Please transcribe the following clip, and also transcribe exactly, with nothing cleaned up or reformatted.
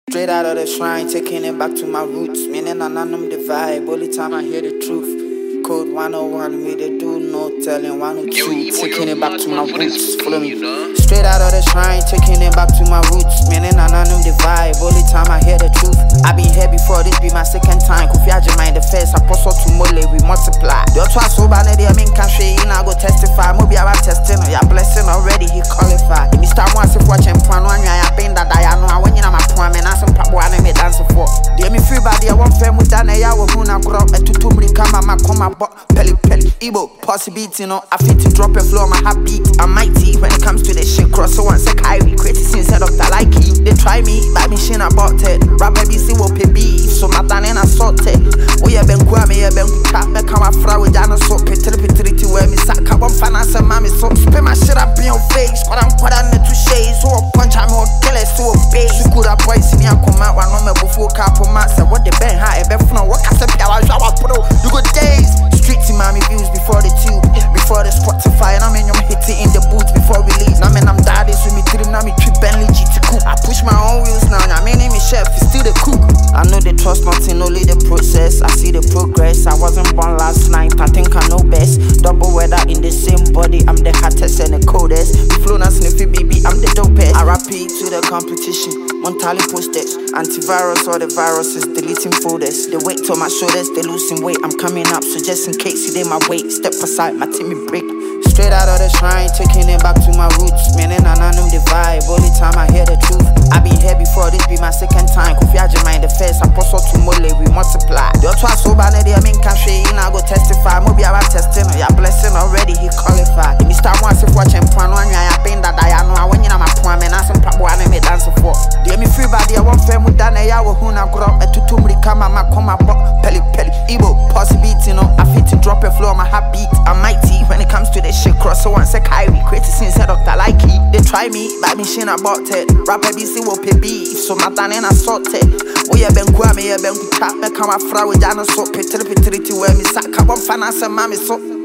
Straight out of the shrine, taking it back to my roots. Meaning I none the vibe, only time I hear the truth. Code one oh one, me they do no telling one oh two. Taking it back to my roots, follow me. Straight out of the shrine, taking it back to my roots. Meaning I none the vibe, only time I hear the truth. I been here before, this be my second time. Kofi Ajimai the first, apostle to Mole, we multiply. The other so bad, I mean country, you know, go testify. Mobi I testing, your blessing already, he qualified. Mister Once if watching Pano, I been that I know I went in my poem and I some papa and me dance for. Dear me free body, I want fame with an air with Huna grow and to Tumri Kama, my coma, Pelly Pelly, Igbo, possibility, you know, I fit to drop a flow, my happy, I'm mighty when it comes to the shit cross. So once a Kyrie, creative instead of the like they try me, but me shin about it. Rap baby, see what baby, so my tan and assault it. We have been Kwame, have been trap, make our fry with Jana so petri petri to where me sack up on finance and mammy so spin my shit up in your face, but I'm quite on the two shades, so punch I'm more killers, so base. You could have boys me and come out one number before couple months. What the ben high, a from what I said, I was our pro. You good days, street to mommy views before the tube, before the Spotify, and I'm in your hitting in the booth before we leave. Now, man, I'm daddies with me, three, now me trip Bentley G T cook. I push my own wheels now, I mean, me chef, it's still the cook. I know they trust nothing, only the process. I see the progress. I wasn't born last night, I think I know best. Double weather in the same body, I'm the hottest and the coldest. Flow and sniffy baby, I'm the dopest. I rap it to the competition, Montali postage. Antivirus or the virus is deleting folders. They weight on my shoulders, they losing weight. I'm coming up, so just in case you did my weight, step aside, my team me break. Straight out of the shrine, taking it back to my roots. Meaning I know the vibe, only time I hear the truth. I been here before, this be my second time. Kofi Ajimai the first, apostle to Mole, we multiply. The other so bad, I mean country, you know, go testify. Mobi I testing, your blessing already, he qualified. Mister Once if watching Pano, I been that I know I went in my poem and I some papa and me dance for. Dear me free body, I want fame with that I will Huna grow and to Tumri Kama, my coma, Pelly Pelly, Igbo, possibility, you know, I fit to drop a flow, my heartbeat, I'm mighty when it comes to the shit cross. So once a Kyrie, creative instead of the like they try me, but me shin about it. Rap baby, see what baby, so my tan and assault it. We have been Kwame, have been trap, make our fry with Jana so petri petri to where me sack up on finance and mammy so.